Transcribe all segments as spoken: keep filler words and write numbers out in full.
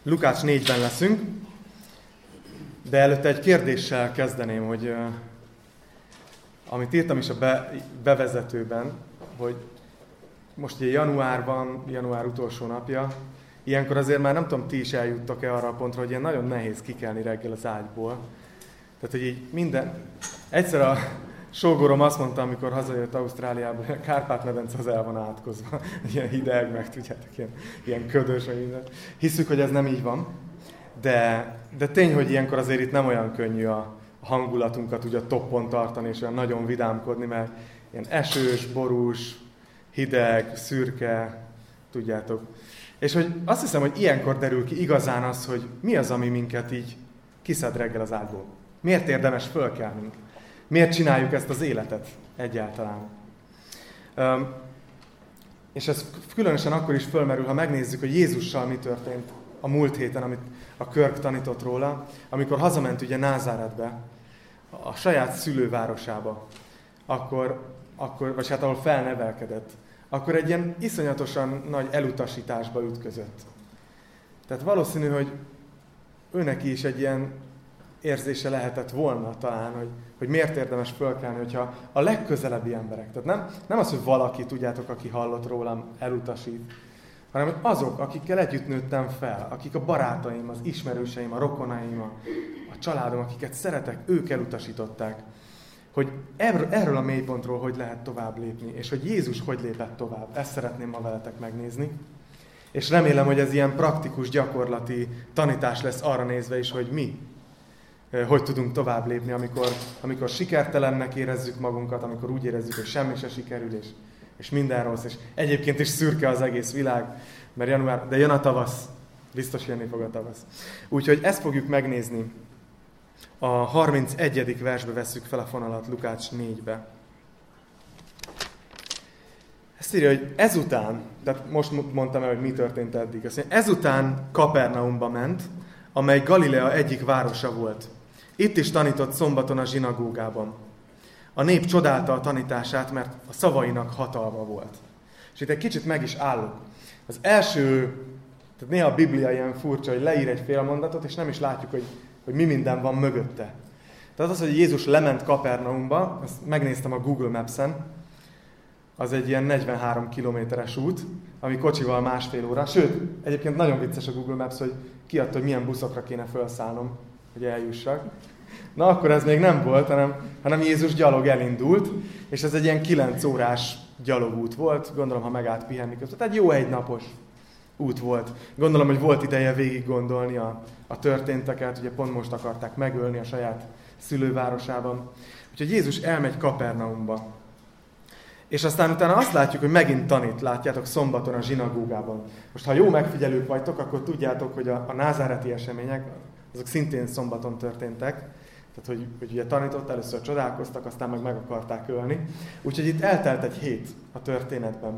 Lukács négyben leszünk, de előtte egy kérdéssel kezdeném, hogy uh, amit írtam is a be, bevezetőben, hogy most ugye januárban, január utolsó napja, ilyenkor azért már nem tudom, ti is eljuttak-e arra a pontra, hogy ilyen nagyon nehéz kikelni reggel az ágyból. Tehát, hogy így minden... Egyszer a sógorom azt mondta, amikor hazajött Ausztráliából, hogy a Kárpát-medence az el van átkozva. Ilyen hideg, meg tudjátok, ilyen, ilyen ködös, meg minden. Hiszük, hogy ez nem így van. De, de tény, hogy ilyenkor azért itt nem olyan könnyű a hangulatunkat ugye a toppon tartani, és olyan nagyon vidámkodni, mert ilyen esős, borús, hideg, szürke, tudjátok. És hogy azt hiszem, hogy ilyenkor derül ki igazán az, hogy mi az, ami minket így kiszed reggel az ágyból. Miért érdemes fölkelnünk? Miért csináljuk ezt az életet egyáltalán? Um, és ez különösen akkor is fölmerül, ha megnézzük, hogy Jézussal mi történt a múlt héten, amit a Körk tanított róla, amikor hazament ugye Názáretbe, a saját szülővárosába, akkor, akkor, vagy hát ahol felnevelkedett, akkor egy ilyen iszonyatosan nagy elutasításba ütközött. Tehát valószínű, hogy őneki is egy ilyen érzése lehetett volna talán, hogy, hogy miért érdemes fölkelni, hogyha a legközelebbi emberek, tehát nem, nem az, hogy valaki, tudjátok, aki hallott rólam, elutasít, hanem hogy azok, akikkel együtt nőttem fel, akik a barátaim, az ismerőseim, a rokonaim, a, a családom, akiket szeretek, ők elutasították, hogy erről, erről a mélypontról hogy lehet tovább lépni, és hogy Jézus hogy lépett tovább. Ezt szeretném ma veletek megnézni. És remélem, hogy ez ilyen praktikus, gyakorlati tanítás lesz arra nézve is, hogy mi hogy tudunk tovább lépni, amikor, amikor sikertelennek érezzük magunkat, amikor úgy érezzük, hogy semmi se sikerül, és, és minden rossz, és egyébként is szürke az egész világ, mert január, de jön a tavasz, biztos jönni fog a tavasz. Úgyhogy ezt fogjuk megnézni. A harmincegyedik versbe vesszük fel a fonalat Lukács négybe. Ezt írja, hogy ezután, tehát most mondtam el, hogy mi történt eddig. Azt mondja, ezután Kapernaumba ment, amely Galilea egyik városa volt. Itt is tanított szombaton a zsinagógában. A nép csodálta a tanítását, mert a szavainak hatalma volt. És itt egy kicsit meg is állok. Az első, tehát néha a Biblia ilyen furcsa, hogy leír egy fél mondatot, és nem is látjuk, hogy, hogy mi minden van mögötte. Tehát az, hogy Jézus lement Kapernaumba, azt megnéztem a Google Maps-en, az egy ilyen negyvenhárom kilométeres út, ami kocsival másfél óra. Sőt, egyébként nagyon vicces a Google Maps, hogy kiadta, hogy milyen buszokra kéne felszállnom, hogy eljussak. Na, akkor ez még nem volt, hanem, hanem Jézus gyalog elindult, és ez egy ilyen kilenc órás gyalogút volt. Gondolom, ha megállt pihenni között. Tehát egy jó egynapos út volt. Gondolom, hogy volt ideje végig gondolni a, a történteket, ugye pont most akarták megölni a saját szülővárosában. Úgyhogy Jézus elmegy Kapernaumba. És aztán utána azt látjuk, hogy megint tanít, látjátok, szombaton a zsinagógában. Most, ha jó megfigyelők vagytok, akkor tudjátok, hogy a, a názáreti események, azok szintén szombaton történtek. Tehát, hogy, hogy ugye tanított, először csodálkoztak, aztán meg meg akarták ölni. Úgyhogy itt eltelt egy hét a történetben.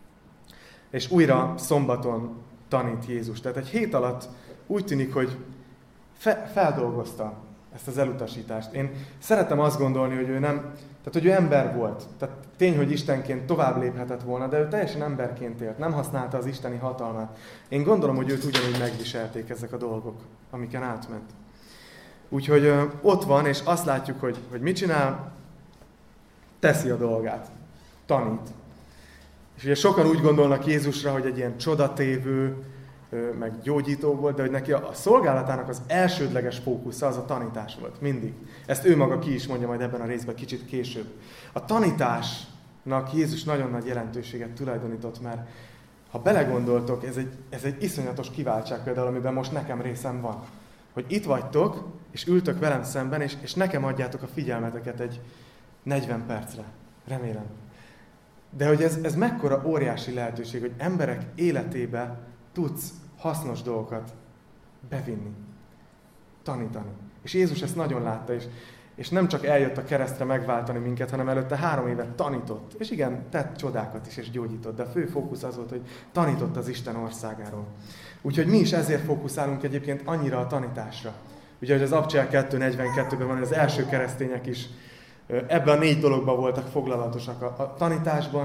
És újra szombaton tanít Jézus. Tehát egy hét alatt úgy tűnik, hogy fe, feldolgozta ezt az elutasítást. Én szeretem azt gondolni, hogy ő nem, tehát hogy ő ember volt. Tehát tény, hogy Istenként tovább léphetett volna, de ő teljesen emberként élt, nem használta az isteni hatalmát. Én gondolom, hogy őt ugyanúgy megviselték ezek a dolgok, amiken átment. Úgyhogy ö, ott van, és azt látjuk, hogy, hogy mit csinál, teszi a dolgát, tanít. És ugye sokan úgy gondolnak Jézusra, hogy egy ilyen csodatévő, meg gyógyító volt, de hogy neki a szolgálatának az elsődleges fókusza az a tanítás volt, mindig. Ezt ő maga ki is mondja majd ebben a részben kicsit később. A tanításnak Jézus nagyon nagy jelentőséget tulajdonított, mert ha belegondoltok, ez egy, ez egy iszonyatos kiváltság például, amiben most nekem részem van. Hogy itt vagytok, és ültök velem szemben, és, és nekem adjátok a figyelmeteket egy negyven percre. Remélem. De hogy ez, ez mekkora óriási lehetőség, hogy emberek életébe tudsz hasznos dolgokat bevinni, tanítani. És Jézus ezt nagyon látta, és, és nem csak eljött a keresztre megváltani minket, hanem előtte három évet tanított. És igen, tett csodákat is, és gyógyított, de a fő fókusz az volt, hogy tanított az Isten országáról. Úgyhogy mi is ezért fókuszálunk egyébként annyira a tanításra. Ugye, hogy az Abcsel kettő negyvenkettőben van, hogy az első keresztények is ebben a négy dologban voltak foglalatosak. A, a tanításban,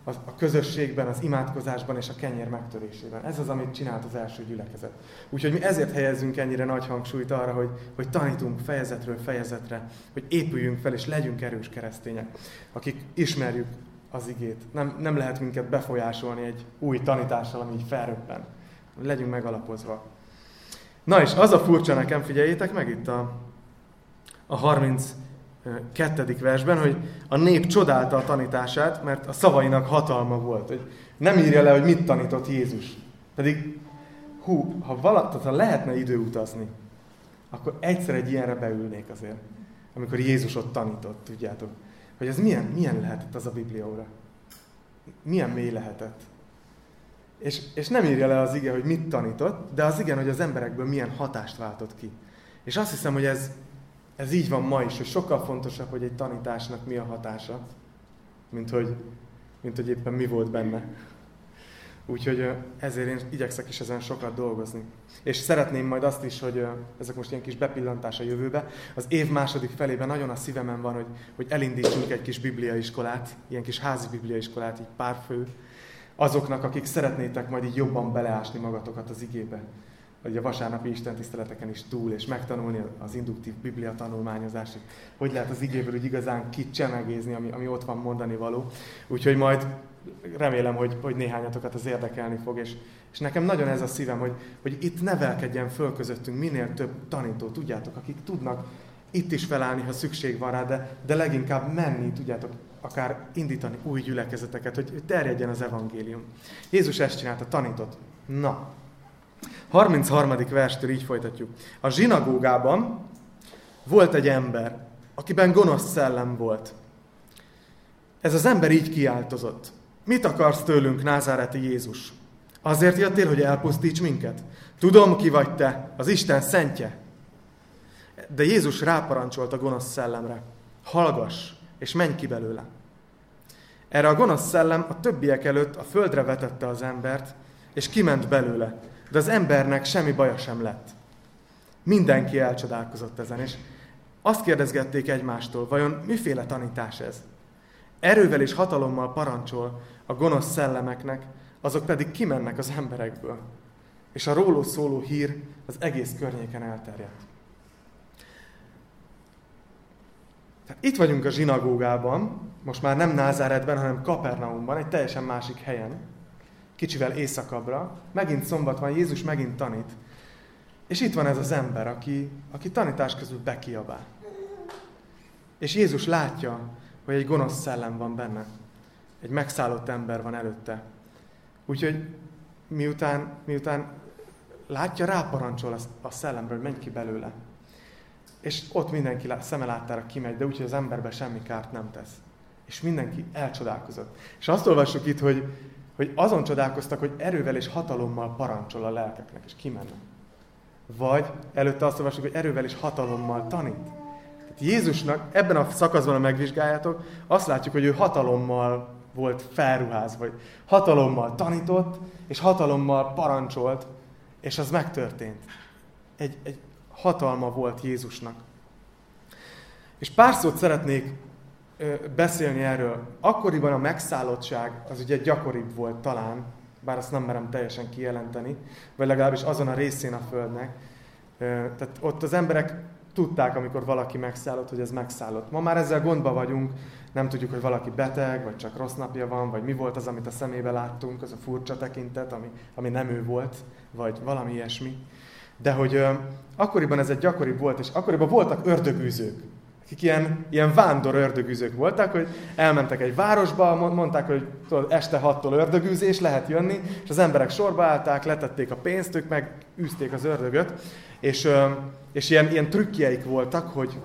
a közösségben, az imádkozásban és a kenyér megtörésében. Ez az, amit csinált az első gyülekezet. Úgyhogy mi ezért helyezzünk ennyire nagy hangsúlyt arra, hogy, hogy tanítunk fejezetről fejezetre, hogy épüljünk fel és legyünk erős keresztények, akik ismerjük az igét. Nem, nem lehet minket befolyásolni egy új tanítással, ami így felröppen. Legyünk megalapozva. Na és az a furcsa nekem, figyeljétek meg itt a, a harminckettedik versben, hogy a nép csodálta a tanítását, mert a szavainak hatalma volt. Hogy nem írja le, hogy mit tanított Jézus. Pedig, hú, ha, vala, ha lehetne idő utazni, akkor egyszer egy ilyenre beülnék azért, amikor Jézus ott tanított, tudjátok. Hogy ez milyen, milyen lehetett az a Bibliaóra. Milyen mély lehetett. És, és nem írja le az ige, hogy mit tanított, de az igen, hogy az emberekből milyen hatást váltott ki. És azt hiszem, hogy ez, ez így van ma is, hogy sokkal fontosabb, hogy egy tanításnak mi a hatása, mint hogy, mint hogy éppen mi volt benne. Úgyhogy ezért én igyekszek is ezen sokat dolgozni. És szeretném majd azt is, hogy ezek most ilyen kis bepillantás a jövőbe, az év második felében nagyon a szívemen van, hogy, hogy elindítsunk egy kis bibliaiskolát, ilyen kis házi bibliaiskolát, így pár fő, azoknak, akik szeretnétek majd így jobban beleásni magatokat az igébe. Vagy a vasárnapi istentiszteleteken is túl, és megtanulni az induktív biblia tanulmányozást, hogy lehet az igéből úgy igazán kicsemegézni, ami, ami ott van mondani való. Úgyhogy majd remélem, hogy, hogy néhányatokat az érdekelni fog, és, és nekem nagyon ez a szívem, hogy, hogy itt nevelkedjen föl közöttünk minél több tanító, tudjátok, akik tudnak itt is felállni, ha szükség van rá, de, de leginkább menni, tudjátok, akár indítani új gyülekezeteket, hogy terjedjen az evangélium. Jézus ezt csinálta, tanított. Na, harmincharmadik verstől így folytatjuk. A zsinagógában volt egy ember, akiben gonosz szellem volt. Ez az ember így kiáltozott. Mit akarsz tőlünk, názáreti Jézus? Azért jöttél, hogy elpusztíts minket? Tudom, ki vagy te, az Isten szentje. De Jézus ráparancsolt a gonosz szellemre. Hallgass, és menj ki belőle. Erre a gonosz szellem a többiek előtt a földre vetette az embert, és kiment belőle. De az embernek semmi baja sem lett. Mindenki elcsodálkozott ezen, és azt kérdezgették egymástól, vajon miféle tanítás ez? Erővel és hatalommal parancsol a gonosz szellemeknek, azok pedig kimennek az emberekből. És a róló szóló hír az egész környéken elterjedt. Tehát itt vagyunk a zsinagógában, most már nem Názáretben, hanem Kapernaumban, egy teljesen másik helyen, kicsivel északabbra. Megint szombat van, Jézus megint tanít. És itt van ez az ember, aki, aki tanítás közül bekiabál. És Jézus látja, hogy egy gonosz szellem van benne. Egy megszállott ember van előtte. Úgyhogy miután, miután látja, ráparancsol a szellemről, hogy menj ki belőle. És ott mindenki szeme láttára kimegy, de úgyhogy az emberben semmi kárt nem tesz. És mindenki elcsodálkozott. És azt olvassuk itt, hogy, hogy azon csodálkoztak, hogy erővel és hatalommal parancsol a lelkeknek, és kimennek. Vagy előtte azt olvassuk, hogy erővel és hatalommal tanít. Tehát Jézusnak ebben a szakaszban, a megvizsgáljátok, azt látjuk, hogy ő hatalommal volt felruházva, vagy hatalommal tanított, és hatalommal parancsolt, és az megtörtént. Egy, egy hatalma volt Jézusnak. És pár szót szeretnék ö, beszélni erről. Akkoriban a megszállottság az ugye gyakoribb volt talán, bár azt nem merem teljesen kijelenteni, vagy legalábbis azon a részén a Földnek. Ö, tehát ott az emberek tudták, amikor valaki megszállott, hogy ez megszállott. Ma már ezzel gondba vagyunk, nem tudjuk, hogy valaki beteg, vagy csak rossz napja van, vagy mi volt az, amit a szemébe láttunk, az a furcsa tekintet, ami, ami nem ő volt, vagy valami ilyesmi. De hogy ö, akkoriban ez egy gyakoribb volt, és akkoriban voltak ördögűzők, akik ilyen, ilyen vándor ördögűzők voltak, hogy elmentek egy városba, mondták, hogy tudod, este hattól ördögűzés, lehet jönni, és az emberek sorba állták, letették a pénzt, ők meg űzték az ördögöt, és, ö, és ilyen, ilyen trükkjeik voltak, hogy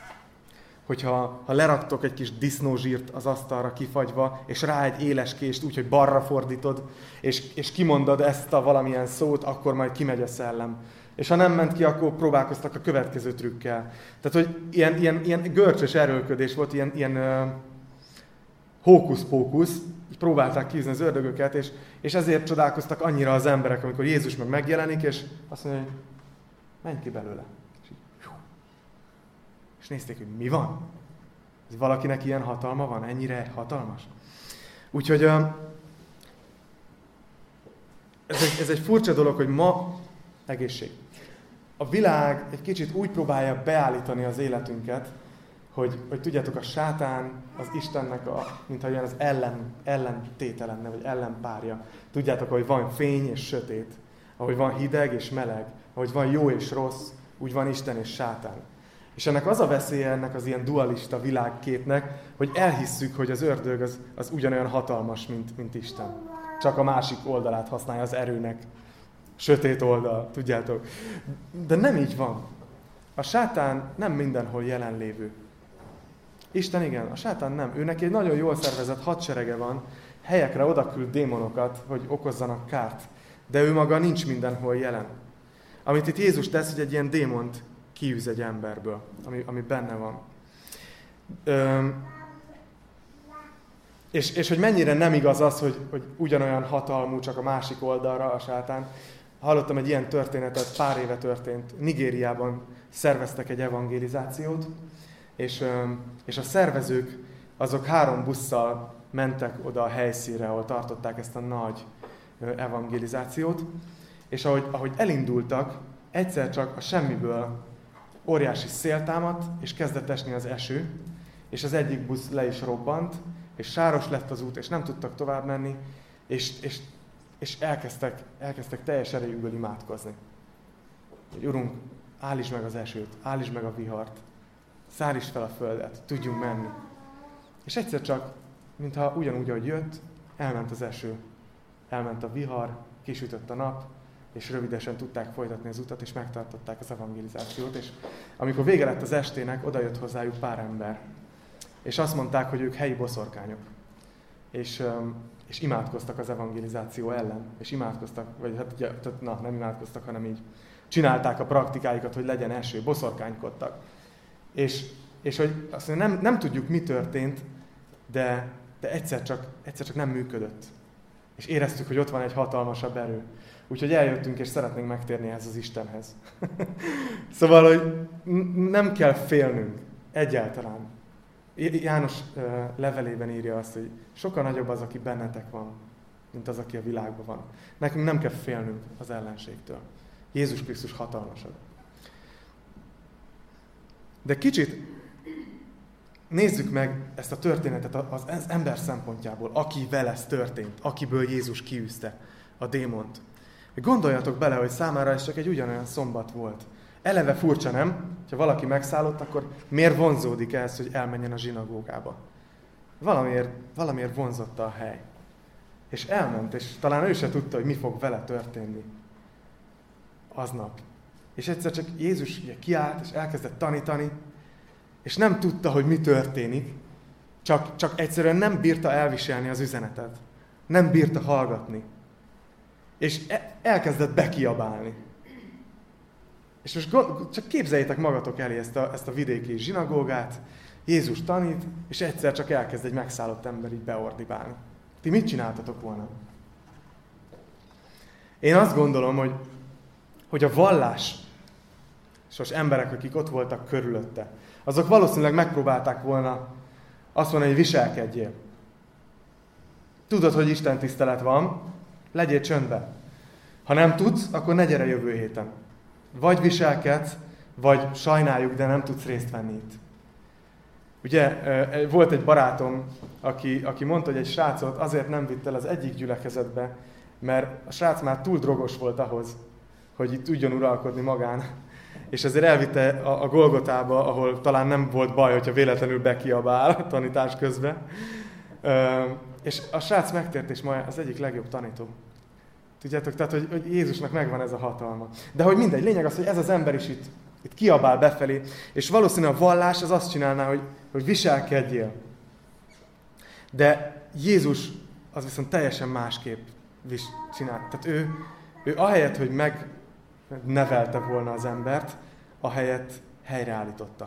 hogyha ha leraktok egy kis disznózsírt az asztalra kifagyva, és rá egy éles kést úgy, hogy balra fordítod, és, és kimondod ezt a valamilyen szót, akkor majd kimegy a szellem. És ha nem ment ki, akkor próbálkoztak a következő trükkel. Tehát, hogy ilyen, ilyen, ilyen görcsös erőlködés volt, ilyen, ilyen uh, hókusz-pókusz, próbálták kiűzni az ördögöket, és, és ezért csodálkoztak annyira az emberek, amikor Jézus meg megjelenik, és azt mondja, hogy menj ki belőle. És, így, és nézték, hogy mi van? Ez valakinek ilyen hatalma van? Ennyire hatalmas? Úgyhogy ez egy, ez egy furcsa dolog, hogy ma egészség. A világ egy kicsit úgy próbálja beállítani az életünket, hogy, hogy tudjátok, a sátán az Istennek, a, mintha olyan az ellen, ellentéte lenne, vagy ellenpárja. Tudjátok, hogy van fény és sötét, ahogy van hideg és meleg, ahogy van jó és rossz, úgy van Isten és sátán. És ennek az a veszélye, ennek az ilyen dualista világképnek, hogy elhisszük, hogy az ördög az, az ugyanolyan hatalmas, mint, mint Isten. Csak a másik oldalát használja az erőnek. Sötét oldal, tudjátok. De nem így van. A sátán nem mindenhol jelenlévő. Isten igen, a sátán nem. Ő neki egy nagyon jól szervezett hadserege van, helyekre odaküld démonokat, hogy okozzanak kárt. De ő maga nincs mindenhol jelen. Amit itt Jézus tesz, hogy egy ilyen démont kiűz egy emberből, ami, ami benne van. Öm, és, és hogy mennyire nem igaz az, hogy, hogy ugyanolyan hatalmú, csak a másik oldalra a sátán. Hallottam egy ilyen történetet, pár éve történt. Nigériában szerveztek egy evangelizációt, és, és a szervezők azok három busszal mentek oda a helyszínre, ahol tartották ezt a nagy evangelizációt, és ahogy, ahogy elindultak, egyszer csak a semmiből óriási szél támadt, és kezdett esni az eső, és az egyik busz le is robbant, és sáros lett az út, és nem tudtak tovább menni, és, és, és elkezdtek, elkezdtek teljes erejükből imádkozni. Hogy Urunk, állítsd meg az esőt, állítsd meg a vihart, szárítsd fel a földet, tudjunk menni. És egyszer csak, mintha ugyanúgy, ahogy jött, elment az eső, elment a vihar, kisütött a nap, és rövidesen tudták folytatni az utat, és megtartották az evangelizációt, és amikor vége lett az estének, odajött hozzájuk pár ember. És azt mondták, hogy ők helyi boszorkányok. És, és imádkoztak az evangelizáció ellen. És imádkoztak, vagy hát ugye, na, nem imádkoztak, hanem így csinálták a praktikáikat, hogy legyen eső, boszorkánykodtak. És, és hogy azt mondja, nem, nem tudjuk, mi történt, de, de egyszer, csak, egyszer csak nem működött. És éreztük, hogy ott van egy hatalmasabb erő. Úgyhogy eljöttünk, és szeretnénk megtérni ehhez az Istenhez. Szóval, hogy nem kell félnünk egyáltalán. János levelében írja azt, hogy sokkal nagyobb az, aki bennetek van, mint az, aki a világban van. Nekünk nem kell félnünk az ellenségtől. Jézus Krisztus hatalmasabb. De kicsit nézzük meg ezt a történetet az ember szempontjából, akivel ez történt, akiből Jézus kiűzte a démont. Gondoljatok bele, hogy számára ez csak egy ugyanolyan szombat volt. Eleve furcsa, nem? Ha valaki megszállott, akkor miért vonzódik ehhez, hogy elmenjen a zsinagógába? Valamiért, valamiért vonzotta a hely. És elment, és talán ő se tudta, hogy mi fog vele történni aznap. És egyszer csak Jézus ugye kiállt, és elkezdett tanítani, és nem tudta, hogy mi történik, csak, csak egyszerűen nem bírta elviselni az üzenetet. Nem bírta hallgatni. És elkezdett bekiabálni. És most csak képzeljétek magatok elé ezt a, ezt a vidéki zsinagógát, Jézus tanít, és egyszer csak elkezd egy megszállott ember így beordibálni. Ti mit csináltatok volna? Én azt gondolom, hogy, hogy a vallás, és az emberek, akik ott voltak körülötte, azok valószínűleg megpróbálták volna azt mondani, hogy viselkedjél. Tudod, hogy Isten tisztelet van, legyél csöndben. Ha nem tudsz, akkor ne gyere jövő héten. Vagy viselkedsz, vagy sajnáljuk, de nem tudsz részt venni itt. Ugye, volt egy barátom, aki, aki mondta, hogy egy srácot azért nem vitt el az egyik gyülekezetbe, mert a srác már túl drogos volt ahhoz, hogy itt tudjon uralkodni magán. És ezért elvitte a, a Golgotába, ahol talán nem volt baj, hogyha véletlenül bekiabál tanítás közben. És a srác megtért, és majd az egyik legjobb tanító. Tudjátok, tehát, hogy, hogy Jézusnak megvan ez a hatalma. De hogy mindegy, lényeg az, hogy ez az ember is itt, itt kiabál befelé, és valószínűleg a vallás az azt csinálná, hogy, hogy viselkedjél. De Jézus az viszont teljesen másképp csinál. Tehát ő, ő ahelyett, hogy megnevelte volna az embert, ahelyett helyreállította.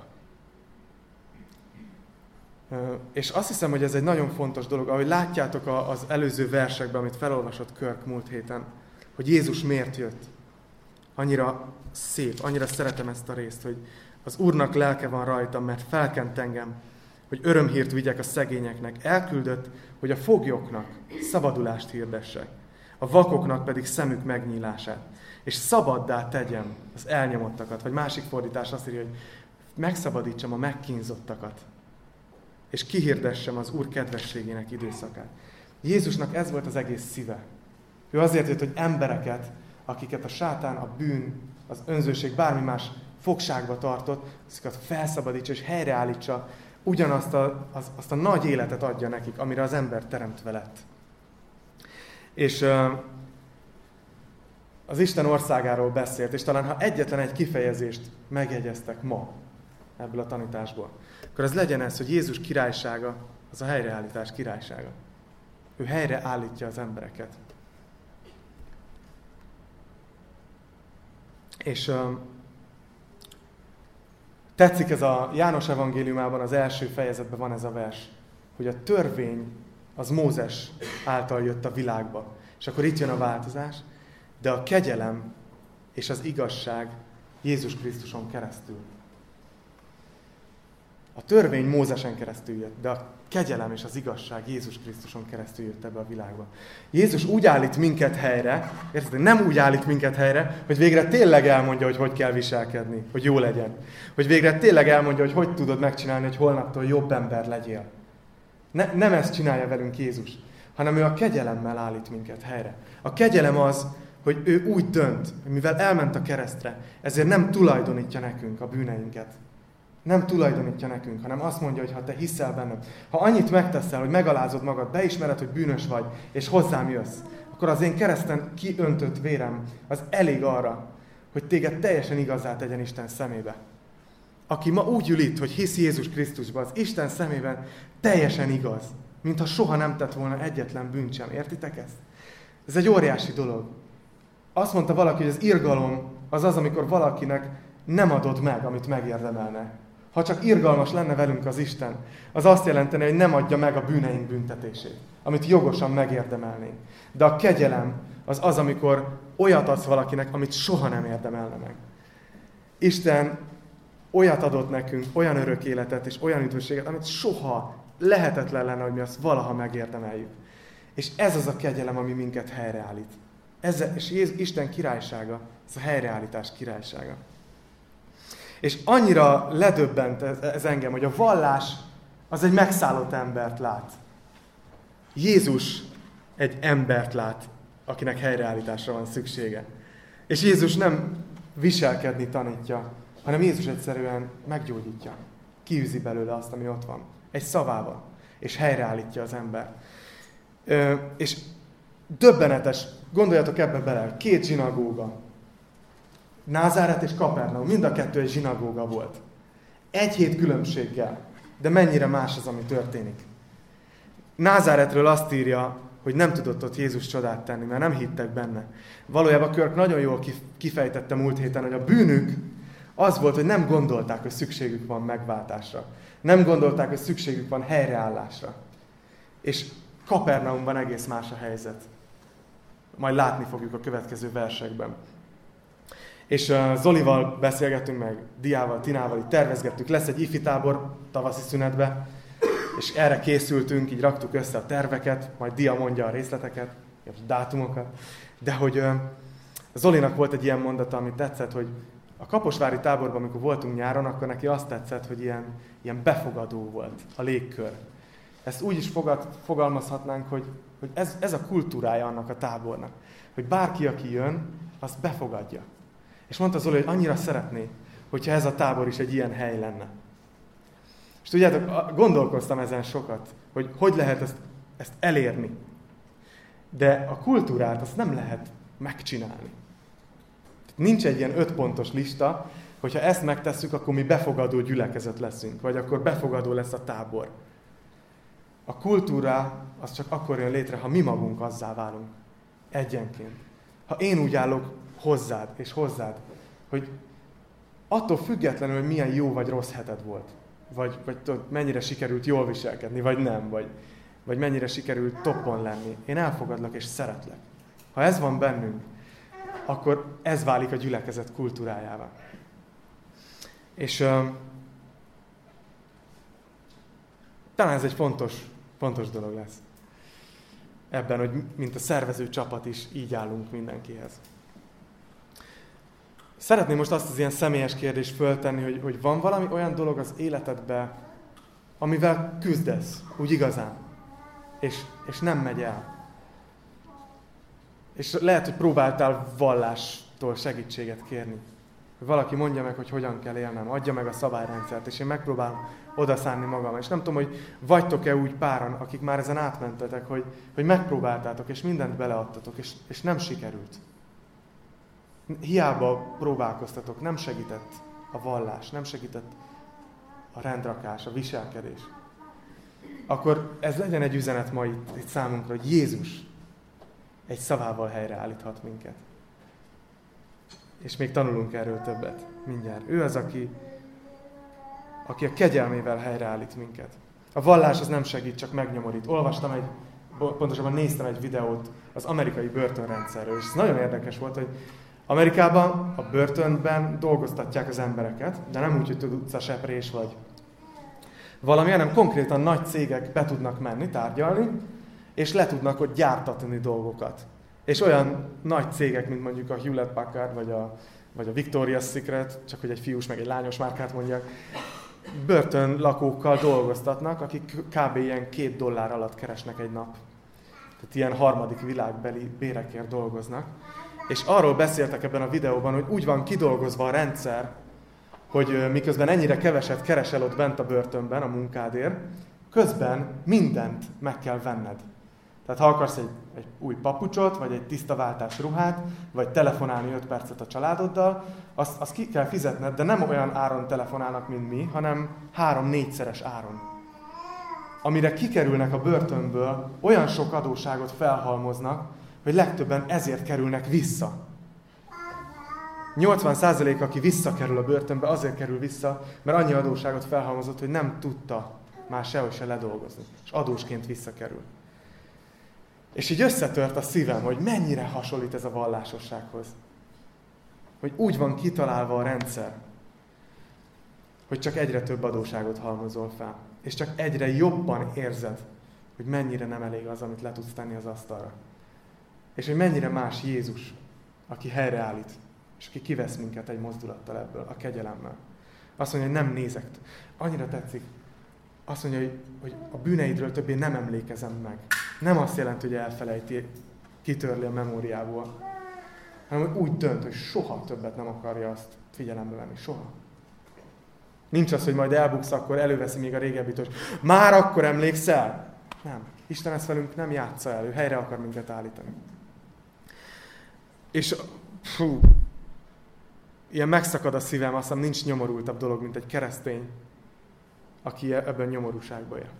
És azt hiszem, hogy ez egy nagyon fontos dolog, ahogy látjátok az előző versekben, amit felolvasott Körk múlt héten, hogy Jézus miért jött. Annyira szép, annyira szeretem ezt a részt, hogy az Úrnak lelke van rajtam, mert felkent engem, hogy örömhírt vigyek a szegényeknek. Elküldött, hogy a foglyoknak szabadulást hirdessek, a vakoknak pedig szemük megnyílását, és szabaddá tegyem az elnyomottakat. Vagy másik fordítás azt írja, hogy megszabadítsam a megkínzottakat, és kihirdessem az Úr kedvességének időszakát. Jézusnak ez volt az egész szíve. Ő azért jött, hogy embereket, akiket a sátán, a bűn, az önzőség, bármi más fogságba tartott, azokat felszabadítsa és helyreállítsa, ugyanazt a, az, azt a nagy életet adja nekik, amire az ember teremtve lett. És uh, az Isten országáról beszélt, és talán ha egyetlen egy kifejezést megjegyeztek ma ebből a tanításból, akkor az legyen ez, hogy Jézus királysága, az a helyreállítás királysága. Ő helyreállítja az embereket. És uh, tetszik ez a János evangéliumában, az első fejezetben van ez a vers, hogy a törvény az Mózes által jött a világba. És akkor itt jön a változás, de a kegyelem és az igazság Jézus Krisztuson keresztül. A törvény Mózesen keresztül jött, de a kegyelem és az igazság Jézus Krisztuson keresztül jött ebbe a világba. Jézus úgy állít minket helyre, érted? Nem úgy állít minket helyre, hogy végre tényleg elmondja, hogy hogy kell viselkedni, hogy jó legyen. Hogy végre tényleg elmondja, hogy hogy tudod megcsinálni, hogy holnaptól jobb ember legyél. Ne, nem ezt csinálja velünk Jézus, hanem ő a kegyelemmel állít minket helyre. A kegyelem az, hogy ő úgy dönt, hogy mivel elment a keresztre, ezért nem tulajdonítja nekünk a bűneinket. Nem tulajdonítja nekünk, hanem azt mondja, hogy ha te hiszel bennem, ha annyit megteszel, hogy megalázod magad, beismered, hogy bűnös vagy, és hozzám jössz, akkor az én kereszten kiöntött vérem az elég arra, hogy téged teljesen igazzá tegyen Isten szemébe. Aki ma úgy ül itt, hogy hisz Jézus Krisztusban, az Isten szemében teljesen igaz, mintha soha nem tett volna egyetlen bűnt sem. Értitek ezt? Ez egy óriási dolog. Azt mondta valaki, hogy az irgalom az az, amikor valakinek nem adod meg, amit megérdemelne. Ha csak irgalmas lenne velünk az Isten, az azt jelenteni, hogy nem adja meg a bűneink büntetését, amit jogosan megérdemelnénk. De a kegyelem az az, amikor olyat adsz valakinek, amit soha nem érdemelne meg. Isten olyat adott nekünk, olyan örök életet és olyan üdvösséget, amit soha lehetetlen lenne, hogy mi azt valaha megérdemeljük. És ez az a kegyelem, ami minket helyreállít. Ez, és Isten királysága, ez a helyreállítás királysága. És annyira ledöbbent ez, ez engem, hogy a vallás az egy megszállott embert lát. Jézus egy embert lát, akinek helyreállításra van szüksége. És Jézus nem viselkedni tanítja, hanem Jézus egyszerűen meggyógyítja. Kiűzi belőle azt, ami ott van. Egy szavával. És helyreállítja az ember. Ö, és döbbenetes, gondoljatok ebbe bele, két zsinagóga. Názáret és Kapernaum, mind a kettő egy zsinagóga volt. Egy hét különbséggel. De mennyire más az, ami történik. Názáretről azt írja, hogy nem tudott ott Jézus csodát tenni, mert nem hittek benne. Valójában Körk nagyon jól kifejtette múlt héten, hogy a bűnük az volt, hogy nem gondolták, hogy szükségük van megváltásra. Nem gondolták, hogy szükségük van helyreállásra. És Kapernaumban egész más a helyzet. Majd látni fogjuk a következő versekben. És uh, Zolival beszélgettünk meg, Diával, Tinával, így tervezgettük, lesz egy ifi tábor tavaszi szünetbe, és erre készültünk, így raktuk össze a terveket, majd Dia mondja a részleteket, a dátumokat, de hogy uh, Zolinak volt egy ilyen mondata, amit tetszett, hogy a kaposvári táborban, amikor voltunk nyáron, akkor neki azt tetszett, hogy ilyen, ilyen befogadó volt a légkör. Ezt úgy is fogad, fogalmazhatnánk, hogy, hogy ez, ez a kultúrája annak a tábornak. Hogy bárki, aki jön, azt befogadja. És mondta Zoli, hogy annyira szeretné, hogyha ez a tábor is egy ilyen hely lenne. És tudjátok, gondolkoztam ezen sokat, hogy hogy lehet ezt, ezt elérni. De a kultúrát azt nem lehet megcsinálni. Nincs egy ilyen öt pontos lista, hogyha ezt megtesszük, akkor mi befogadó gyülekezet leszünk, vagy akkor befogadó lesz a tábor. A kultúra az csak akkor jön létre, ha mi magunk azzá válunk. Egyenként. Ha én úgy állok hozzád és hozzád, hogy attól függetlenül, hogy milyen jó vagy rossz heted volt, vagy, vagy tudod, mennyire sikerült jól viselkedni, vagy nem, vagy, vagy mennyire sikerült toppon lenni. Én elfogadlak és szeretlek. Ha ez van bennünk, akkor ez válik a gyülekezet kultúrájává. És uh, Talán ez egy fontos, fontos dolog lesz. Ebben, hogy mint a szervező csapat is így állunk mindenkihez. Szeretném most azt az ilyen személyes kérdést föltenni, hogy, hogy van valami olyan dolog az életedben, amivel küzdesz, úgy igazán, és, és nem megy el. És lehet, hogy próbáltál vallástól segítséget kérni. Hogy valaki mondja meg, hogy hogyan kell élnem, adja meg a szabályrendszert, és én megpróbálom odaszánni magam. És nem tudom, hogy vagytok-e úgy páran, akik már ezen átmentetek, hogy, hogy megpróbáltátok, és mindent beleadtatok, és, és nem sikerült. Hiába próbálkoztatok, nem segített a vallás, nem segített a rendrakás, a viselkedés. Akkor ez legyen egy üzenet ma itt, itt számunkra, hogy Jézus egy szavával helyreállíthat minket. És még tanulunk erről többet mindjárt. Ő az, aki, aki a kegyelmével helyreállít minket. A vallás az nem segít, csak megnyomorít. Olvastam egy, pontosabban néztem egy videót az amerikai börtönrendszerről, és ez nagyon érdekes volt, hogy Amerikában a börtönben dolgoztatják az embereket, de nem úgy, hogy tud utcaseprés vagy valami, hanem konkrétan nagy cégek be tudnak menni, tárgyalni, és le tudnak ott gyártatni dolgokat. És olyan nagy cégek, mint mondjuk a Hewlett Packard, vagy a, vagy a Victoria's Secret, csak hogy egy fiús meg egy lányos márkát mondjak, börtönlakókkal dolgoztatnak, akik kb. Ilyen két dollár alatt keresnek egy nap. Tehát ilyen harmadik világbeli bérekért dolgoznak. És arról beszéltek ebben a videóban, hogy úgy van kidolgozva a rendszer, hogy miközben ennyire keveset keresel ott bent a börtönben a munkádért, közben mindent meg kell venned. Tehát ha akarsz egy, egy új papucsot, vagy egy tiszta váltás ruhát, vagy telefonálni öt percet a családoddal, azt, azt ki kell fizetned, de nem olyan áron telefonálnak, mint mi, hanem három-négyszeres áron. Amire kikerülnek a börtönből, olyan sok adósságot felhalmoznak, hogy legtöbben ezért kerülnek vissza. nyolcvan százalék, aki visszakerül a börtönbe, azért kerül vissza, mert annyi adósságot felhalmozott, hogy nem tudta már sehogy se ledolgozni. És adósként visszakerül. És így összetört a szívem, hogy mennyire hasonlít ez a vallásossághoz. Hogy úgy van kitalálva a rendszer, hogy csak egyre több adósságot halmozol fel. És csak egyre jobban érzed, hogy mennyire nem elég az, amit le tudsz tenni az asztalra. És hogy mennyire más Jézus, aki helyreállít, és aki kivesz minket egy mozdulattal ebből, a kegyelemmel. Azt mondja, hogy nem nézek. Annyira tetszik. Azt mondja, hogy, hogy a bűneidről többé nem emlékezem meg. Nem azt jelenti, hogy elfelejti, kitörli a memóriából, hanem hogy úgy dönt, hogy soha többet nem akarja azt figyelembe venni. Soha. Nincs az, hogy majd elbuksz, akkor előveszi még a régebbit, hogy már akkor emlékszel? Nem. Isten ezt velünk nem játsza el, ő helyre akar minket állítani. És fú, ilyen megszakad a szívem, azt hiszem nincs nyomorultabb dolog, mint egy keresztény, aki ebben nyomorúságban él.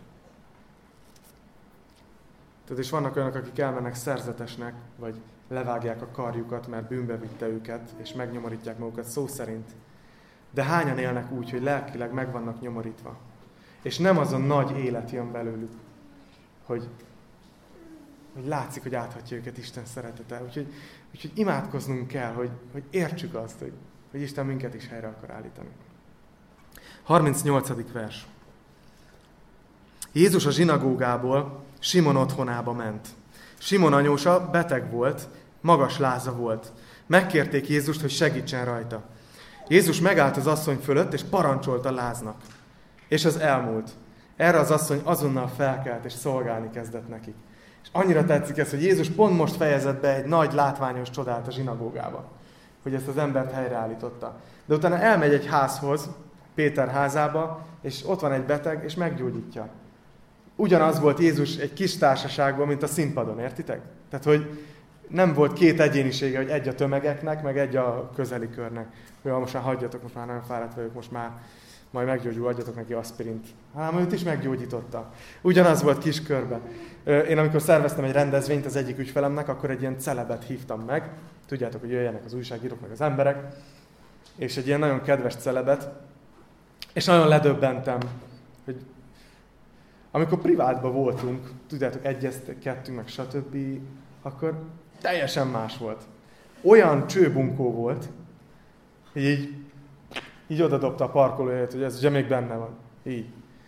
Tehát és vannak olyanok, akik elmennek szerzetesnek, vagy levágják a karjukat, mert bűnbe vitte őket, és megnyomorítják magukat szó szerint. De hányan élnek úgy, hogy lelkileg meg vannak nyomorítva. És nem azon nagy élet jön belőlük, hogy, hogy látszik, hogy áthatja őket Isten szeretete. Úgyhogy, úgyhogy imádkoznunk kell, hogy, hogy értsük azt, hogy, hogy Isten minket is helyre akar állítani. harmincnyolcadik vers. Jézus a zsinagógából Simon otthonába ment. Simon anyósa beteg volt, magas láza volt. Megkérték Jézust, hogy segítsen rajta. Jézus megállt az asszony fölött, és parancsolt a láznak. És az elmúlt. Erre az asszony azonnal felkelt, és szolgálni kezdett nekik. És annyira tetszik ez, hogy Jézus pont most fejezett be egy nagy látványos csodát a zsinagógába, hogy ezt az embert helyreállította. De utána elmegy egy házhoz, Péter házába, és ott van egy beteg, és meggyógyítja. Ugyanaz volt Jézus egy kis társaságban, mint a színpadon, értitek? Tehát, hogy nem volt két egyénisége, hogy egy a tömegeknek, meg egy a közeli körnek. Hogy most már hagyjatok, most már nagyon fáradt vagyok, most már majd meggyógyul, adjatok neki aspirint. Hanem őt is meggyógyította. Ugyanaz volt kis körben. Én amikor szerveztem egy rendezvényt az egyik ügyfelemnek, akkor egy ilyen celebet hívtam meg. Tudjátok, hogy jöjjenek az újságírók, meg az emberek. És egy ilyen nagyon kedves celebet. És nagyon ledöbbentem, hogy amikor privátban voltunk, tudjátok, egyeztettünk, meg stb., akkor teljesen más volt. Olyan csőbunkó volt, hogy így, így odadobta a parkolóját, hogy ez ugye még benne van. Így.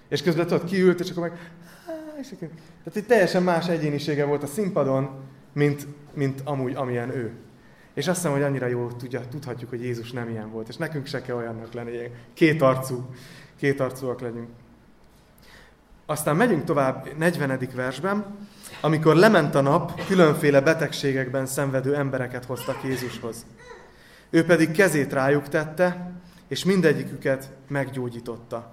És közben tudod, kiült, és akkor meg... És akkor... Tehát egy teljesen más egyénisége volt a színpadon, mint, mint amúgy, amilyen ő. És azt hiszem, hogy annyira jól tudja, tudhatjuk, hogy Jézus nem ilyen volt. És nekünk se kell olyannak lenni, kétarcú, kétarcúak legyünk. Aztán megyünk tovább negyvenedik versben, amikor lement a nap, különféle betegségekben szenvedő embereket hoztak Jézushoz. Ő pedig kezét rájuk tette, és mindegyiküket meggyógyította.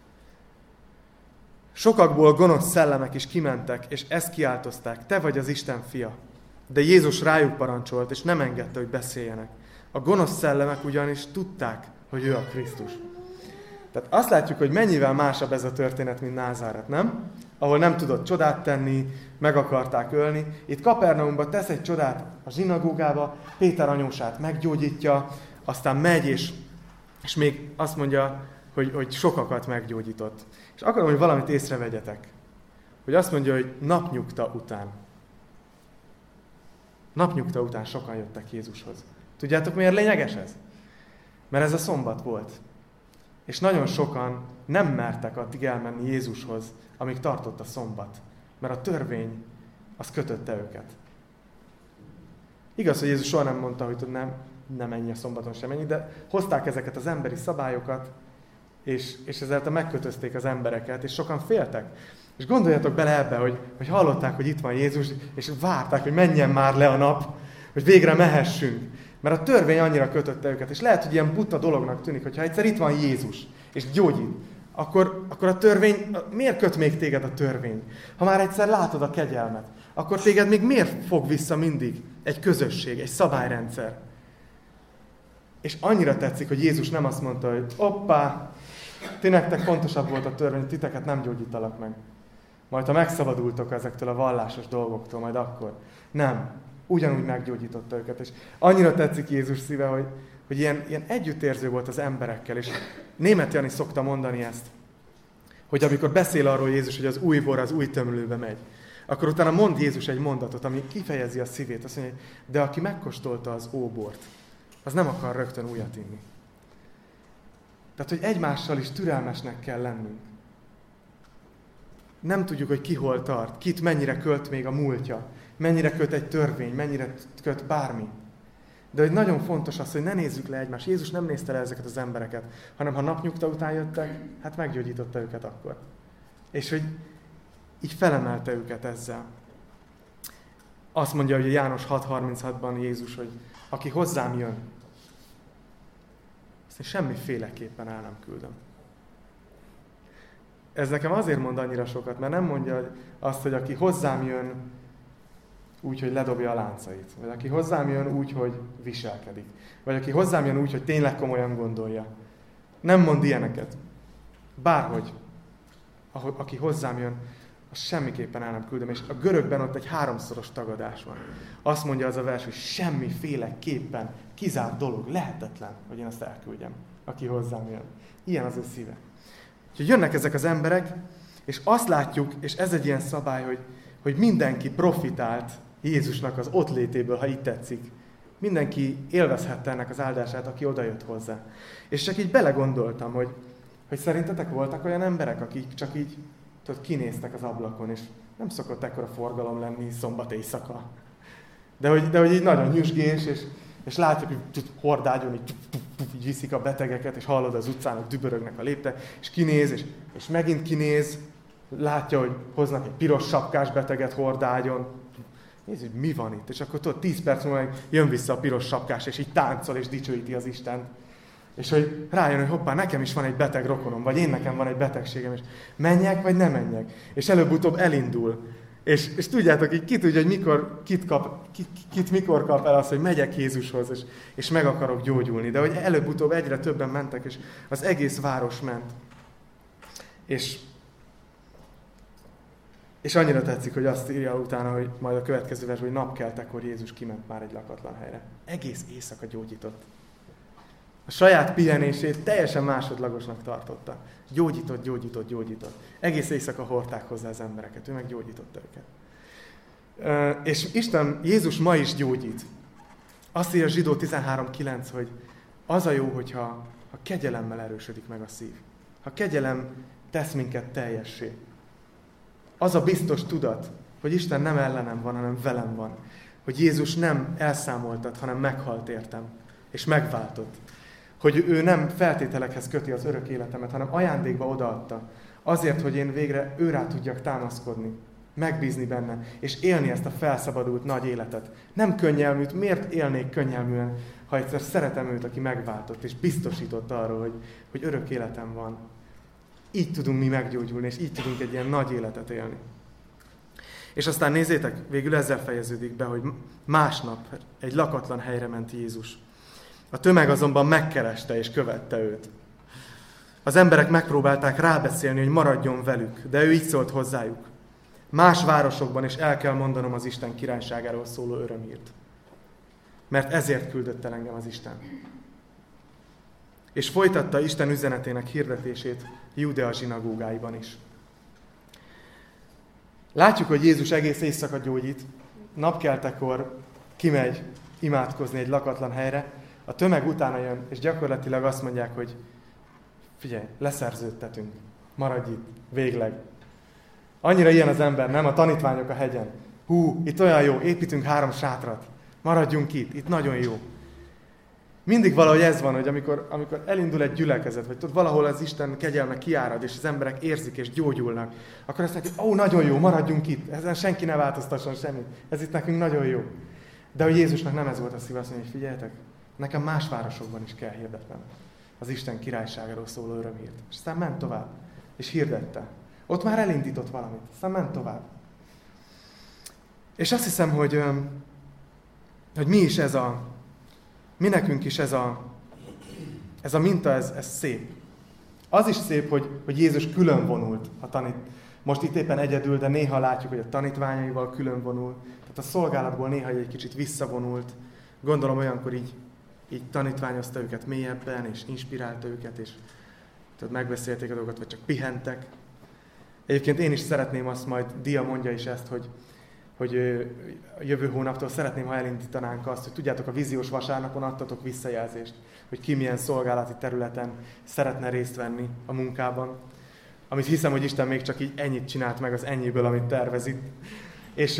Sokakból gonosz szellemek is kimentek, és ezt kiáltozták, te vagy az Isten fia. De Jézus rájuk parancsolt, és nem engedte, hogy beszéljenek. A gonosz szellemek ugyanis tudták, hogy ő a Krisztus. Tehát azt látjuk, hogy mennyivel másabb ez a történet, mint Názáret, nem? Ahol nem tudott csodát tenni, meg akarták ölni. Itt Kapernaumban tesz egy csodát a zsinagógába, Péter anyósát meggyógyítja, aztán megy, és, és még azt mondja, hogy, hogy sokakat meggyógyított. És akarom, hogy valamit észrevegyetek. Hogy azt mondja, hogy napnyugta után. Napnyugta után sokan jöttek Jézushoz. Tudjátok, miért lényeges ez? Mert ez a szombat volt. És nagyon sokan nem mertek addig elmenni Jézushoz, amíg tartott a szombat. Mert a törvény, az kötötte őket. Igaz, hogy Jézus soha nem mondta, hogy nem, nem menj a szombaton sem menj, de hozták ezeket az emberi szabályokat, és, és ezáltal megkötözték az embereket, és sokan féltek. És gondoljatok bele ebbe, hogy, hogy hallották, hogy itt van Jézus, és várták, hogy menjen már le a nap, hogy végre mehessünk. Mert a törvény annyira kötötte őket, és lehet, hogy ilyen buta dolognak tűnik, hogyha egyszer itt van Jézus, és gyógyít, akkor, akkor a törvény, miért köt még téged a törvény? Ha már egyszer látod a kegyelmet, akkor téged még miért fog vissza mindig egy közösség, egy szabályrendszer? És annyira tetszik, hogy Jézus nem azt mondta, hogy hoppá, ti nektek fontosabb volt a törvény, titeket nem gyógyítalak meg. Majd ha megszabadultok ezektől a vallásos dolgoktól, majd akkor. Nem. Ugyanúgy meggyógyította őket. És annyira tetszik Jézus szíve, hogy, hogy ilyen, ilyen együttérző volt az emberekkel. És Németh Jani szokta mondani ezt, hogy amikor beszél arról Jézus, hogy az új bor az új tömlőbe megy, akkor utána mond Jézus egy mondatot, ami kifejezi a szívét. Azt mondja, de aki megkóstolta az óbort, az nem akar rögtön újat inni. Tehát, hogy egymással is türelmesnek kell lennünk. Nem tudjuk, hogy ki hol tart, kit mennyire költ még a múltja, mennyire köt egy törvény, mennyire köt bármi. De hogy nagyon fontos az, hogy ne nézzük le egymást. Jézus nem nézte le ezeket az embereket, hanem ha napnyugta után jöttek, hát meggyógyította őket akkor. És hogy így felemelte őket ezzel. Azt mondja, hogy János hat harminchatban Jézus, hogy aki hozzám jön, azt én semmiféleképpen el nem küldöm. Ez nekem azért mond annyira sokat, mert nem mondja azt, hogy aki hozzám jön úgy, hogy ledobja a láncait. Vagy aki hozzám jön úgy, hogy viselkedik. Vagy aki hozzám jön úgy, hogy tényleg komolyan gondolja. Nem mond ilyeneket. Bárhogy. Aki hozzám jön, azt semmiképpen el nem küldöm. És a görögben ott egy háromszoros tagadás van. Azt mondja az a vers, hogy semmiféleképpen kizárt dolog, lehetetlen, hogy én azt elküldjem, aki hozzám jön. Ilyen az ő szíve. Úgyhogy jönnek ezek az emberek, és azt látjuk, és ez egy ilyen szabály, hogy, hogy mindenki profitált Jézusnak az ott létéből, ha így tetszik. Mindenki élvezhette ennek az áldását, aki odajött hozzá. És csak így belegondoltam, hogy, hogy szerintetek voltak olyan emberek, akik csak így tudod, kinéztek az ablakon, és nem szokott ekkora forgalom lenni szombat éjszaka. De hogy, de hogy így nagyon nyüzsgés, és, és látjuk, hogy tud hordágyon, így, így viszik a betegeket, és hallod az utcán, hogy dübörögnek a léptek, és kinéz, és, és megint kinéz, látja, hogy hoznak egy piros sapkás beteget hordágyon. Nézd, hogy mi van itt. És akkor tudod, tíz perc múlva jön vissza a piros sapkás, és így táncol, és dicsőíti az Istent. És hogy rájön, hogy hoppá, nekem is van egy beteg rokonom, vagy én nekem van egy betegségem, és menjek, vagy nem menjek. És előbb-utóbb elindul. És, és tudjátok, így ki tudja, hogy mikor, kit, kap, kit, kit mikor kap el az, hogy megyek Jézushoz, és, és meg akarok gyógyulni. De hogy előbb-utóbb egyre többen mentek, és az egész város ment. És, és annyira tetszik, hogy azt írja utána, hogy majd a következő vers, hogy napkeltekor Jézus kiment már egy lakatlan helyre. Egész éjszaka gyógyított. A saját pihenését teljesen másodlagosnak tartotta. Gyógyított, gyógyított, gyógyított. Egész éjszaka hordták hozzá az embereket, ő meg gyógyította őket. És Isten, Jézus ma is gyógyít. Azt írja Zsidó tizenhárom kilenc, hogy az a jó, hogyha ha kegyelemmel erősödik meg a szív. Ha kegyelem tesz minket teljessé. Az a biztos tudat, hogy Isten nem ellenem van, hanem velem van. Hogy Jézus nem elszámoltat, hanem meghalt értem, és megváltott. Hogy ő nem feltételekhez köti az örök életemet, hanem ajándékba odaadta. Azért, hogy én végre ő rá tudjak támaszkodni, megbízni benne, és élni ezt a felszabadult nagy életet. Nem könnyelműt, miért élnék könnyelműen, ha egyszer szeretem őt, aki megváltott, és biztosított arról, hogy, hogy örök életem van. Így tudunk mi meggyógyulni, és így tudunk egy ilyen nagy életet élni. És aztán nézzétek, végül ezzel fejeződik be, hogy másnap egy lakatlan helyre ment Jézus. A tömeg azonban megkereste és követte őt. Az emberek megpróbálták rábeszélni, hogy maradjon velük, de ő így szólt hozzájuk. Más városokban is el kell mondanom az Isten királyságáról szóló örömhírt. Mert ezért küldött el engem az Isten. És folytatta Isten üzenetének hirdetését Júdea zsinagógáiban is. Látjuk, hogy Jézus egész éjszaka gyógyít, napkeltekor kimegy imádkozni egy lakatlan helyre, a tömeg utána jön, és gyakorlatilag azt mondják, hogy figyelj, leszerződtetünk, maradj itt, végleg. Annyira ilyen az ember, nem? A tanítványok a hegyen. Hú, itt olyan jó, építünk három sátrat, maradjunk itt, itt nagyon jó. Mindig valahogy ez van, hogy amikor, amikor elindul egy gyülekezet, vagy tudod, valahol az Isten kegyelme kiárad, és az emberek érzik és gyógyulnak, akkor azt mondják, hogy ó, nagyon jó, maradjunk itt, ezen senki ne változtasson semmit, ez itt nekünk nagyon jó. De hogy Jézusnak nem ez volt a szíve, azt mondja, hogy figyeljetek, nekem más városokban is kell hirdetnem az Isten királyságáról szóló örömhírt. És aztán ment tovább, és hirdette. Ott már elindított valamit, aztán ment tovább. És azt hiszem, hogy, hogy mi is ez a, mi nekünk is ez a, ez a minta, ez, ez szép. Az is szép, hogy, hogy Jézus külön vonult a tanít. Most itt éppen egyedül, de néha látjuk, hogy a tanítványaival külön vonul. Tehát a szolgálatból néha egy kicsit visszavonult. Gondolom olyankor így, így tanítványozta őket mélyebben, és inspirálta őket, és tudod, megbeszélték a dolgokat, vagy csak pihentek. Egyébként én is szeretném azt, majd Dia mondja is ezt, hogy, hogy jövő hónaptól szeretném, ha elindítanánk azt, hogy tudjátok, a víziós vasárnapon adtatok visszajelzést, hogy ki milyen szolgálati területen szeretne részt venni a munkában. Amit hiszem, hogy Isten még csak így ennyit csinált meg az ennyiből, amit tervezik. És,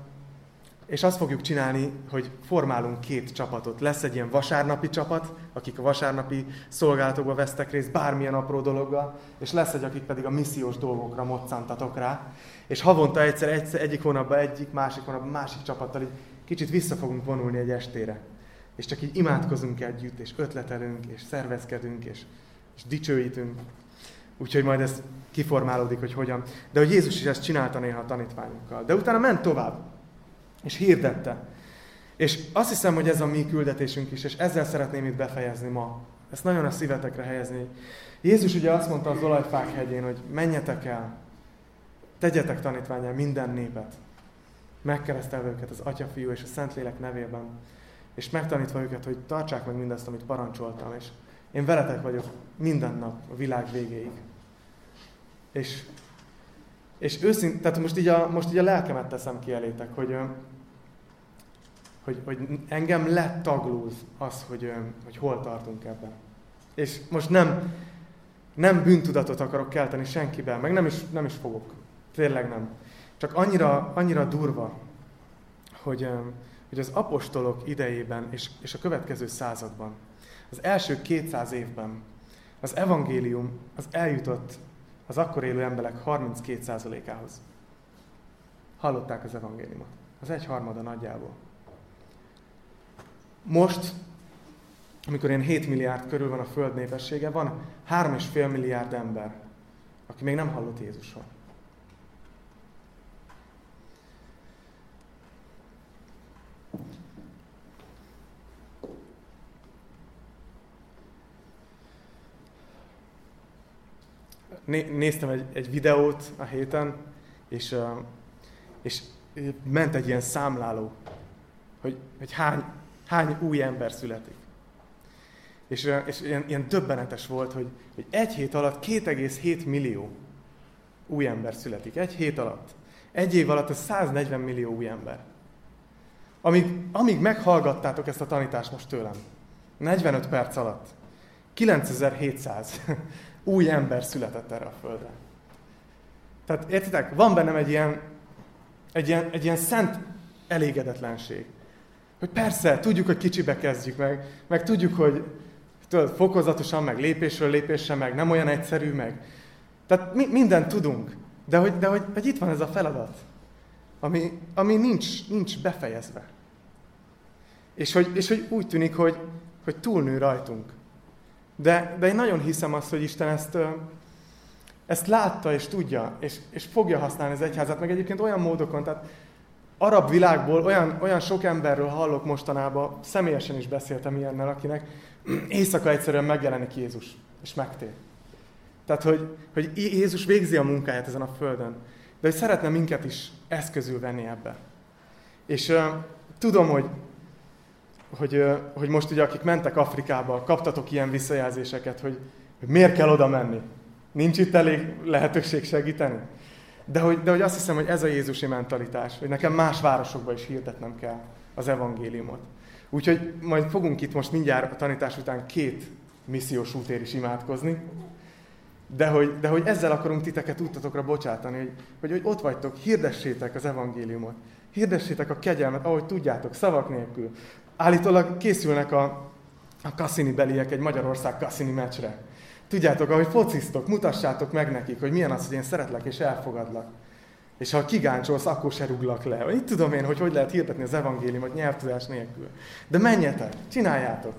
és azt fogjuk csinálni, hogy formálunk két csapatot. Lesz egy ilyen vasárnapi csapat, akik a vasárnapi szolgálatokba vesztek részt bármilyen apró dologgal, és lesz egy, akik pedig a missziós dolgokra moccantatok rá. És havonta egyszer, egyszer egyik hónapban egyik, másik hónapban másik csapattal így kicsit vissza fogunk vonulni egy estére. És csak így imádkozunk együtt, és ötletelünk, és szervezkedünk, és, és dicsőítünk. Úgyhogy majd ez kiformálódik, hogy hogyan. De hogy Jézus is ezt csinálta néha a tanítványokkal. De utána ment tovább, és hirdette. És azt hiszem, hogy ez a mi küldetésünk is, és ezzel szeretném itt befejezni ma. Ezt nagyon a szívetekre helyezni. Jézus ugye azt mondta az Olajfák hegyén, hogy menjetek el, tegyetek tanítvánnyá minden népet, megkeresztelve őket az Atya, Fiú és a Szentlélek nevében, és megtanítva őket, hogy tartsák meg mindazt, amit parancsoltam, és én veletek vagyok minden nap a világ végéig. És, és őszint, tehát most így, a, most így a lelkemet teszem ki elétek, hogy, hogy, hogy engem letaglóz az, hogy, hogy hol tartunk ebben. És most nem, nem bűntudatot akarok kelteni senkiben, meg nem is, nem is fogok. Tényleg nem. Csak annyira, annyira durva, hogy, hogy az apostolok idejében és, és a következő században, az első kétszáz évben az evangélium az eljutott az akkor élő emberek harminckét százalékához. Hallották az evangéliumot. Az egyharmada nagyjából. Most, amikor ilyen hét milliárd körül van a föld népessége, van három és fél milliárd ember, aki még nem hallott Jézusról. Néztem egy, egy videót a héten, és, és ment egy ilyen számláló, hogy, hogy hány, hány új ember születik. És, és ilyen, ilyen döbbenetes volt, hogy, hogy egy hét alatt két egész hét millió új ember születik. Egy hét alatt. Egy év alatt ez száznegyven millió új ember. Amíg, amíg meghallgattátok ezt a tanítást most tőlem, negyvenöt perc alatt, kilencezer-hétszáz új ember született erre a földre. Tehát értitek, van bennem egy ilyen, egy ilyen, egy ilyen szent elégedetlenség. Hogy persze, tudjuk, hogy kicsibe kezdjük meg, meg tudjuk, hogy tudod, fokozatosan, meg lépésről lépésre, meg nem olyan egyszerű, meg. Tehát mi, mindent tudunk, de hogy, de hogy, hogy itt van ez a feladat, ami, ami nincs, nincs befejezve. És hogy, és hogy úgy tűnik, hogy, hogy túlnő rajtunk. De, de én nagyon hiszem azt, hogy Isten ezt, ezt látta és tudja, és, és fogja használni az egyházat, meg egyébként olyan módokon, tehát arab világból olyan, olyan sok emberről hallok mostanában, személyesen is beszéltem ilyennel, akinek éjszaka egyszerűen megjelenik Jézus, és megtér. Tehát, hogy, hogy Jézus végzi a munkáját ezen a földön, de hogy szeretne minket is eszközül venni ebbe. És uh, tudom, hogy, hogy, uh, hogy most ugye, akik mentek Afrikába, kaptatok ilyen visszajelzéseket, hogy, hogy miért kell oda menni. Nincs itt elég lehetőség segíteni. De hogy, de hogy azt hiszem, hogy ez a jézusi mentalitás, hogy nekem más városokba is hirdetnem kell az evangéliumot. Úgyhogy majd fogunk itt most mindjárt a tanítás után két missziós útér is imádkozni, de hogy, de hogy ezzel akarunk titeket útatokra bocsátani, hogy, hogy, hogy ott vagytok, hirdessétek az evangéliumot, hirdessétek a kegyelmet, ahogy tudjátok, szavak nélkül. Állítólag készülnek a, a Cassini beliek egy Magyarország Cassini meccsre. Tudjátok, ahogy fociztok, mutassátok meg nekik, hogy milyen az, hogy én szeretlek és elfogadlak. És ha kigáncsolsz, akkor se rúglak le. Itt tudom én, hogy hogy lehet hirdetni az evangéliumot nyelvtudás nélkül. De menjetek, csináljátok.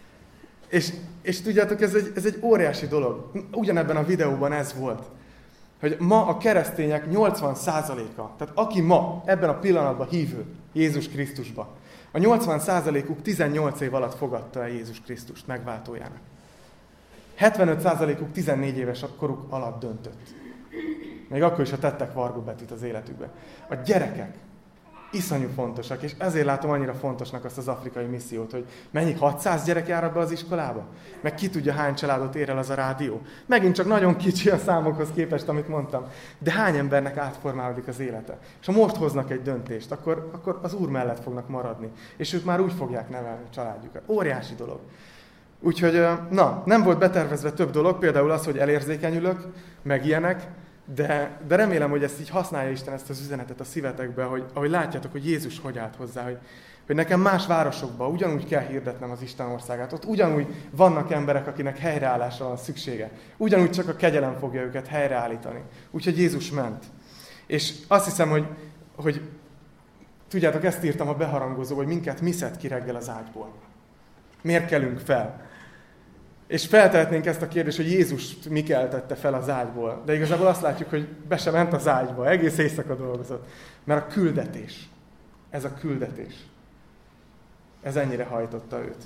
És, és tudjátok, ez egy, ez egy óriási dolog. Ugyanebben a videóban ez volt. Hogy ma a keresztények nyolcvan százaléka, tehát aki ma ebben a pillanatban hívő Jézus Krisztusba, a nyolcvan százalékuk tizennyolc év alatt fogadta el Jézus Krisztust megváltójának. hetvenöt százalékuk tizennégy éves koruk alatt döntött. Még akkor is, ha tettek vargóbetűt az életükbe. A gyerekek iszonyú fontosak, és ezért látom annyira fontosnak azt az afrikai missziót, hogy mennyi hatszáz gyerek jár abba az iskolába? Meg ki tudja, hány családot ér el az a rádió? Megint csak nagyon kicsi a számokhoz képest, amit mondtam. De hány embernek átformálódik az élete? És ha most hoznak egy döntést, akkor, akkor az Úr mellett fognak maradni. És ők már úgy fogják nevelni a családjukat. Óriási dolog. Úgyhogy, na, nem volt betervezve több dolog, például az, hogy elérzékenyülök, meg ilyenek, de, de remélem, hogy ezt így használja Isten, ezt az üzenetet a szívetekbe, hogy, ahogy látjátok, hogy Jézus hogy állt hozzá, hogy, hogy nekem más városokban ugyanúgy kell hirdetnem az Isten országát. Ott ugyanúgy vannak emberek, akinek helyreállásra van szüksége. Ugyanúgy csak a kegyelem fogja őket helyreállítani. Úgyhogy Jézus ment. És azt hiszem, hogy, hogy tudjátok, ezt írtam a beharangozó, hogy minket mi szed ki reggel az ágyból. Miért kelünk fel? És feltehetnénk ezt a kérdést, hogy Jézust mi keltette fel az ágyból. De igazából azt látjuk, hogy be sem ment az ágyba, egész éjszaka dolgozott. Mert a küldetés, ez a küldetés, ez ennyire hajtotta őt.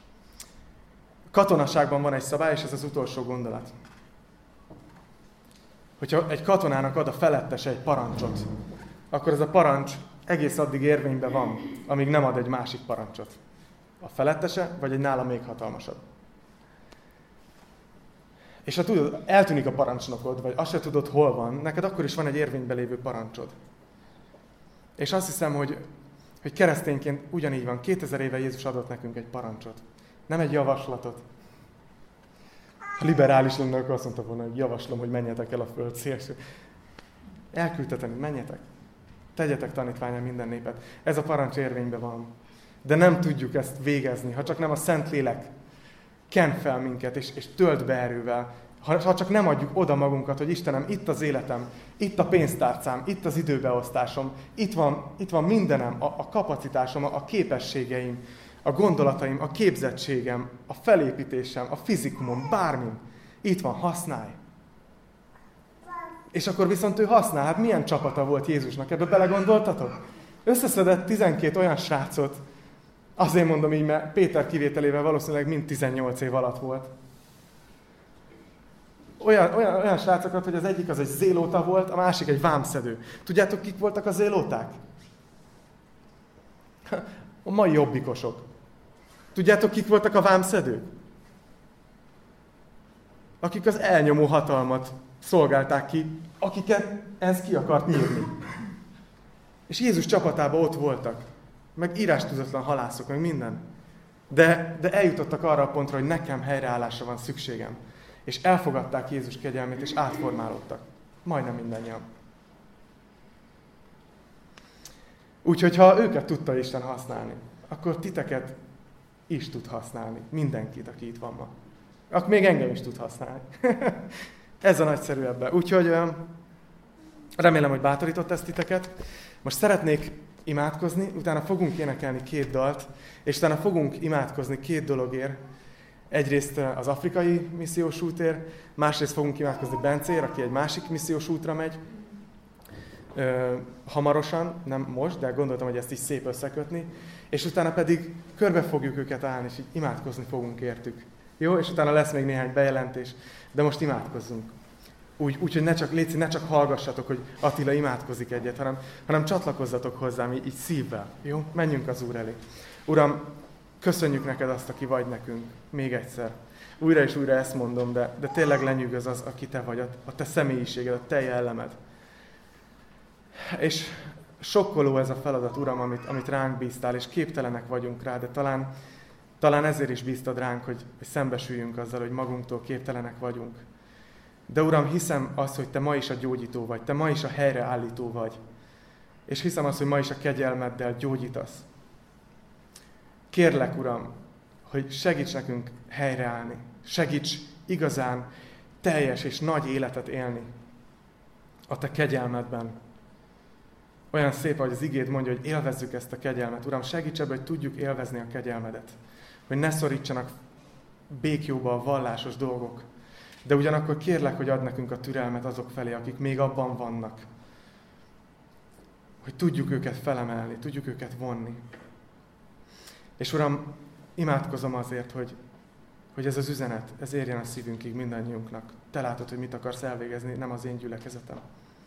A katonaságban van egy szabály, és ez az utolsó gondolat. Hogyha egy katonának ad a felettese egy parancsot, akkor ez a parancs egész addig érvényben van, amíg nem ad egy másik parancsot. A felettese, vagy egy nála még hatalmasabb. És ha tudod, eltűnik a parancsnokod, vagy azt se tudod, hol van, neked akkor is van egy érvényben lévő parancsod. És azt hiszem, hogy, hogy keresztényként ugyanígy van. kétezer éve Jézus adott nekünk egy parancsot. Nem egy javaslatot. Ha liberális lenne, akkor azt mondta volna, hogy javaslom, hogy menjetek el a föld szélső. Elküldtetek, menjetek. Tegyetek tanítvánnyá minden népet. Ez a parancs érvényben van. De nem tudjuk ezt végezni, ha csak nem a Szentlélek ken fel minket, és, és tölt be erővel. Ha, ha csak nem adjuk oda magunkat, hogy Istenem, itt az életem, itt a pénztárcám, itt az időbeosztásom, itt van, itt van mindenem, a, a kapacitásom, a, a képességeim, a gondolataim, a képzettségem, a felépítésem, a fizikumom, bármim. Itt van, használj. És akkor viszont ő használ. Hát milyen csapata volt Jézusnak? Ebbe belegondoltatok? Összeszedett tizenkét olyan srácot, azért mondom így, mert Péter kivételével valószínűleg mind tizennyolc év alatt volt. Olyan, olyan, olyan srácokat, hogy az egyik az egy zélóta volt, a másik egy vámszedő. Tudjátok, kik voltak a zélóták? A mai jobbikosok. Tudjátok, kik voltak a vámszedők? Akik az elnyomó hatalmat szolgálták ki, akiket ez ki akart nyírni. És Jézus csapatában ott voltak. Meg írástudatlan halászok, meg minden. De, de eljutottak arra a pontra, hogy nekem helyreállásra van szükségem. És elfogadták Jézus kegyelmét, és átformálódtak. Majdnem mindannyian. Úgyhogy ha őket tudta Isten használni, akkor titeket is tud használni. Mindenkit, aki itt van ma. Akkor még engem is tud használni. Ez a nagyszerű ebben. Úgyhogy remélem, hogy bátorított ezt titeket. Most szeretnék imádkozni, utána fogunk énekelni két dalt, és utána fogunk imádkozni két dologért. Egyrészt az afrikai missziós útért, másrészt fogunk imádkozni Bencéért, aki egy másik missziós útra megy. Ö, hamarosan, nem most, de gondoltam, hogy ezt is szép összekötni. És utána pedig körbe fogjuk őket állni, és így imádkozni fogunk értük. Jó? És utána lesz még néhány bejelentés, de most imádkozzunk. Úgy, úgy hogy ne csak, légy, ne csak hallgassatok, hogy Attila imádkozik egyet, hanem, hanem csatlakozzatok hozzám így, így szívvel. Jó? Menjünk az Úr elé. Uram, köszönjük neked azt, aki vagy nekünk. Még egyszer. Újra és újra ezt mondom, de, de tényleg lenyűgöz az, aki te vagy, a, a te személyiséged, a te jellemed. És sokkoló ez a feladat, Uram, amit, amit ránk bíztál, és képtelenek vagyunk rá, de talán, talán ezért is bíztad ránk, hogy, hogy szembesüljünk azzal, hogy magunktól képtelenek vagyunk. De Uram, hiszem azt, hogy te ma is a gyógyító vagy, te ma is a helyreállító vagy. És hiszem azt, hogy ma is a kegyelmeddel gyógyítasz. Kérlek, Uram, hogy segíts nekünk helyreállni. Segíts igazán teljes és nagy életet élni a te kegyelmedben. Olyan szép, hogy az igéd mondja, hogy élvezzük ezt a kegyelmet. Uram, segíts ebben, hogy tudjuk élvezni a kegyelmedet. Hogy ne szorítsanak békjóba a vallásos dolgok. De ugyanakkor kérlek, hogy add nekünk a türelmet azok felé, akik még abban vannak. Hogy tudjuk őket felemelni, tudjuk őket vonni. És Uram, imádkozom azért, hogy, hogy ez az üzenet, ez érjen a szívünkig mindannyiunknak. Te látod, hogy mit akarsz elvégezni, nem az én gyülekezetem.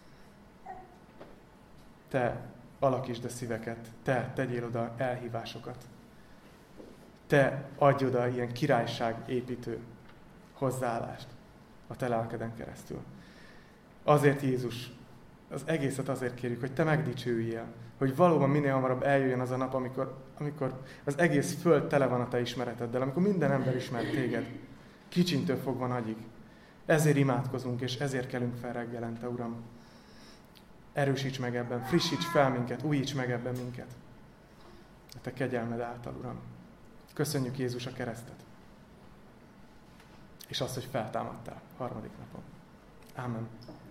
Te alakítsd a szíveket, te tegyél oda elhívásokat. Te adj oda ilyen királyságépítő hozzáállást a te lelkeden keresztül. Azért Jézus, az egészet azért kérjük, hogy te megdicsőjél, hogy valóban minél hamarabb eljöjjön az a nap, amikor, amikor az egész föld tele van a te ismereteddel, amikor minden ember ismer téged, kicsintől fogva nagyig. Ezért imádkozunk, és ezért kelünk fel reggelente, Uram. Erősíts meg ebben, frissíts fel minket, újíts meg ebben minket. A te kegyelmed által, Uram. Köszönjük Jézus a keresztet. És azt, hogy feltámadtál harmadik napon. Ámen.